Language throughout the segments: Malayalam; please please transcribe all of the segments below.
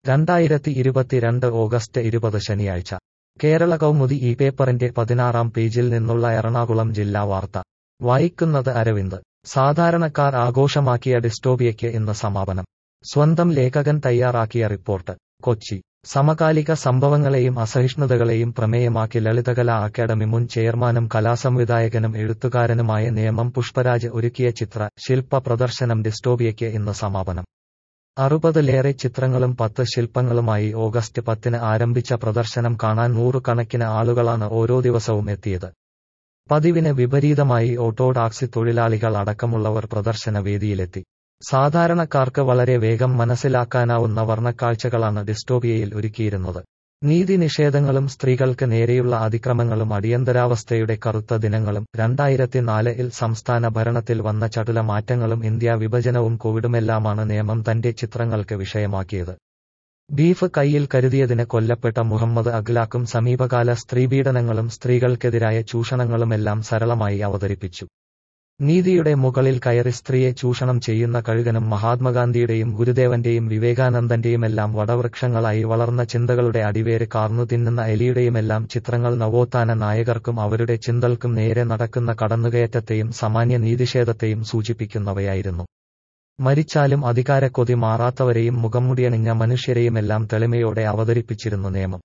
2022 ഓഗസ്റ്റ് 20 ശനിയാഴ്ച കേരള കൗമുദി ഈ പേപ്പറിന്റെ 16-ാം പേജിൽ നിന്നുള്ള എറണാകുളം ജില്ലാ വാർത്ത വായിക്കുന്നത് അരവിന്ദ്. സാധാരണക്കാർ ആഘോഷമാക്കിയ ഡിസ്റ്റോപിയയ്ക്ക് ഇന്ന് സമാപനം. സ്വന്തം ലേഖകൻ തയ്യാറാക്കിയ റിപ്പോർട്ട്. കൊച്ചി. സമകാലിക സംഭവങ്ങളെയും അസഹിഷ്ണുതകളെയും പ്രമേയമാക്കി ലളിതകലാ അക്കാദമി മുൻ ചെയർമാനും കലാസംവിധായകനും എഴുത്തുകാരനുമായ നേമം പുഷ്പരാജ് ഒരുക്കിയ ശില്പ പ്രദർശനം ഡിസ്റ്റോപിയയ്ക്ക് ഇന്ന് സമാപനം. 60-ലേറെ ചിത്രങ്ങളും 10 ശില്പങ്ങളുമായി ഓഗസ്റ്റ് 10-ന് ആരംഭിച്ച പ്രദർശനം കാണാൻ നൂറുകണക്കിന് ആളുകളാണ് ഓരോ ദിവസവും എത്തിയത്. പതിവിന് വിപരീതമായി ഓട്ടോ ടാക്സി തൊഴിലാളികൾ അടക്കമുള്ളവർ പ്രദർശന വേദിയിലെത്തി. സാധാരണക്കാർക്ക് വളരെ വേഗം മനസ്സിലാക്കാനാവുന്ന വർണ്ണക്കാഴ്ചകളാണ് ഡിസ്റ്റോപിയയിൽ ഒരുക്കിയിരുന്നത്. നീതി നിഷേധങ്ങളും സ്ത്രീകൾക്ക് നേരെയുള്ള അതിക്രമങ്ങളും അടിയന്തരാവസ്ഥയുടെ കറുത്ത ദിനങ്ങളും 2004-ൽ സംസ്ഥാന ഭരണത്തിൽ വന്ന ചടുല മാറ്റങ്ങളും ഇന്ത്യാ വിഭജനവും കോവിഡുമെല്ലാമാണ് നേമം തന്റെ ചിത്രങ്ങൾക്ക് വിഷയമാക്കിയത്. ബീഫ് കയ്യിൽ കരുതിയതിന് കൊല്ലപ്പെട്ട മുഹമ്മദ് അഖ്ലാഖും സമീപകാല സ്ത്രീപീഡനങ്ങളും സ്ത്രീകൾക്കെതിരായ ചൂഷണങ്ങളുമെല്ലാം സരളമായി അവതരിപ്പിച്ചു. നീതിയുടെ മുകളിൽ കയറി സ്ത്രീയെ ചൂഷണം ചെയ്യുന്ന കഴുകനും മഹാത്മാഗാന്ധിയുടെയും ഗുരുദേവന്റെയും വിവേകാനന്ദന്റെയുമെല്ലാം വടവൃക്ഷങ്ങളായി വളർന്ന ചിന്തകളുടെ അടിവേര് കാർന്നു തിന്നുന്ന എലിയുടെയുമെല്ലാം ചിത്രങ്ങൾ നവോത്ഥാന നായകർക്കും അവരുടെ ചിന്തകൾക്കും നേരെ നടക്കുന്ന കടന്നുകയറ്റത്തെയും സാമാന്യ നീതിഷേധത്തെയും സൂചിപ്പിക്കുന്നവയായിരുന്നു. മരിച്ചാലും അധികാരക്കൊതി മാറാത്തവരെയും മുഖംമുടിയണിഞ്ഞ മനുഷ്യരെയുമെല്ലാം തെളിമയോടെ അവതരിപ്പിച്ചിരുന്നു നേമം.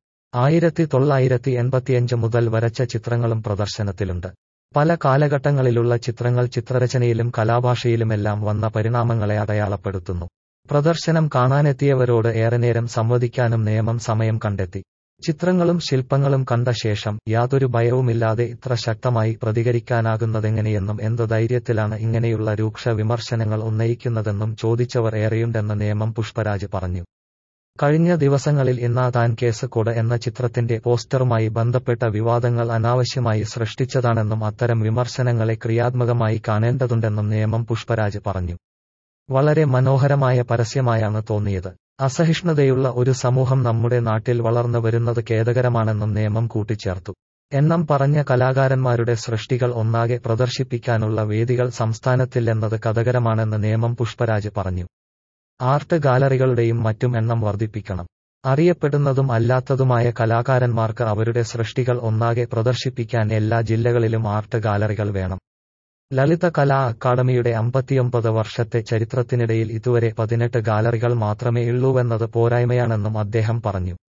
1985 മുതൽ വരച്ച ചിത്രങ്ങളും പ്രദർശനത്തിലുണ്ട്. പല കാലഘട്ടങ്ങളിലുള്ള ചിത്രങ്ങൾ ചിത്രരചനയിലും കലാഭാഷയിലുമെല്ലാം വന്ന പരിണാമങ്ങളെ അടയാളപ്പെടുത്തുന്നു. പ്രദർശനം കാണാനെത്തിയവരോട് ഏറെ നേരം സംവദിക്കാനും നേമം സമയം കണ്ടെത്തി. ചിത്രങ്ങളും ശില്പങ്ങളും കണ്ട ശേഷം യാതൊരു ഭയവുമില്ലാതെ ഇത്ര ശക്തമായി പ്രതികരിക്കാനാകുന്നതെങ്ങനെയെന്നും എന്ത് ധൈര്യത്തിലാണ് ഇങ്ങനെയുള്ള രൂക്ഷ വിമർശനങ്ങൾ ഉന്നയിക്കുന്നതെന്നും ചോദിച്ചവർ ഏറെയുണ്ടെന്ന് നേമം പുഷ്പരാജ് പറഞ്ഞു. കഴിഞ്ഞ ദിവസങ്ങളിൽ ഇന്നാതാൻ കേസ് കൊട് എന്ന ചിത്രത്തിന്റെ പോസ്റ്ററുമായി ബന്ധപ്പെട്ട വിവാദങ്ങൾ അനാവശ്യമായി സൃഷ്ടിച്ചതാണെന്നും അത്തരം വിമർശനങ്ങളെ ക്രിയാത്മകമായി കാണേണ്ടതുണ്ടെന്നും നേമം പുഷ്പരാജ് പറഞ്ഞു. വളരെ മനോഹരമായ പരസ്യമായാണ് തോന്നിയത്. അസഹിഷ്ണുതയുള്ള ഒരു സമൂഹം നമ്മുടെ നാട്ടിൽ വളർന്നു വരുന്നത് ഖേദകരമാണെന്നും നേമം കൂട്ടിച്ചേർത്തു. എണ്ണം പറഞ്ഞ കലാകാരന്മാരുടെ സൃഷ്ടികൾ ഒന്നാകെ പ്രദർശിപ്പിക്കാനുള്ള വേദികൾ സംസ്ഥാനത്തില്ലെന്നത് ഖേദകരമാണെന്ന് നേമം പുഷ്പരാജ് പറഞ്ഞു. ആർട്ട് ഗാലറികളുടെയും മറ്റും എണ്ണം വർദ്ധിപ്പിക്കണം. അറിയപ്പെടുന്നതും അല്ലാത്തതുമായ കലാകാരന്മാർക്ക് അവരുടെ സൃഷ്ടികൾ ഒന്നാകെ പ്രദർശിപ്പിക്കാൻ എല്ലാ ജില്ലകളിലും ആർട്ട് ഗാലറികൾ വേണം. ലളിത കലാ അക്കാദമിയുടെ 59 വർഷത്തെ ചരിത്രത്തിനിടയിൽ ഇതുവരെ 18 ഗാലറികൾ മാത്രമേ ഉള്ളൂവെന്നത് പോരായ്മയാണെന്നും അദ്ദേഹം പറഞ്ഞു.